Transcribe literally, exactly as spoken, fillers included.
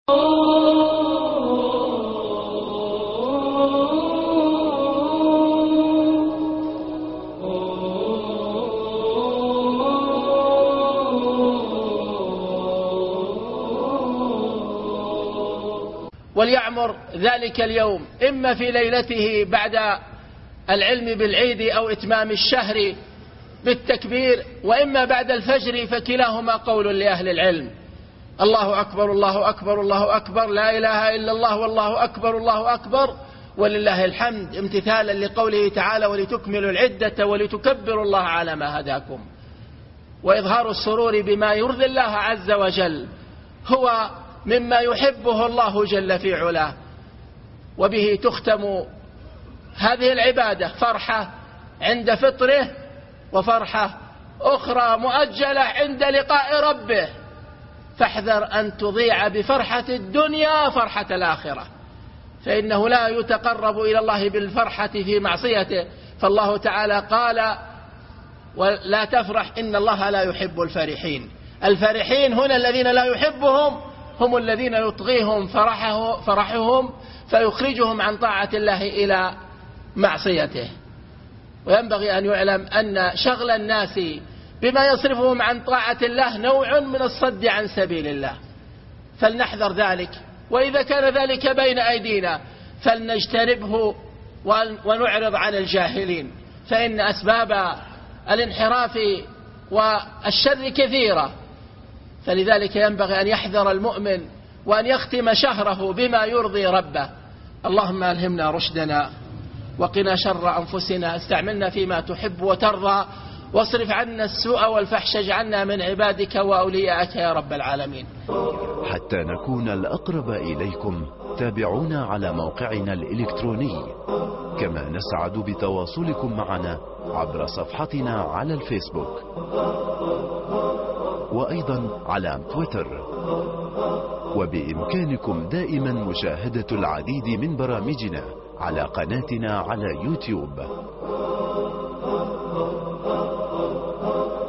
وليعمر ذلك اليوم إما في ليلته بعد العلم بالعيد أو إتمام الشهر بالتكبير، وإما بعد الفجر، فكلاهما قول لأهل العلم. الله أكبر الله أكبر الله أكبر، لا إله إلا الله والله أكبر الله أكبر ولله الحمد، امتثالا لقوله تعالى: ولتكملوا العدة ولتكبروا الله على ما هداكم. وإظهار السرور بما يرضي الله عز وجل هو مما يحبه الله جل في علاه، وبه تختم هذه العبادة: فرحة عند فطره، وفرحة أخرى مؤجلة عند لقاء ربه. فاحذر أن تضيع بفرحة الدنيا فرحة الآخرة، فإنه لا يتقرب إلى الله بالفرحة في معصيته، فالله تعالى قال: ولا تفرح إن الله لا يحب الفرحين. الفرحين هنا الذين لا يحبهم هم الذين يطغيهم فرحه فرحهم فيخرجهم عن طاعة الله إلى معصيته. وينبغي أن يعلم أن شغل الناس بما يصرفهم عن طاعة الله نوع من الصد عن سبيل الله، فلنحذر ذلك. وإذا كان ذلك بين أيدينا فلنجتنبه ونعرض عن الجاهلين، فإن أسباب الانحراف والشر كثيرة. فلذلك ينبغي أن يحذر المؤمن وأن يختم شهره بما يرضي ربه. اللهم ألهمنا رشدنا وقنا شر أنفسنا، استعملنا فيما تحب وترضى، واصرف عنا السوء والفحش، اجعلنا من عبادك وأوليائك يا رب العالمين. حتى نكون الأقرب إليكم تابعونا على موقعنا الإلكتروني، كما نسعد بتواصلكم معنا عبر صفحتنا على الفيسبوك، وأيضا على تويتر. وبإمكانكم دائما مشاهدة العديد من برامجنا على قناتنا على يوتيوب.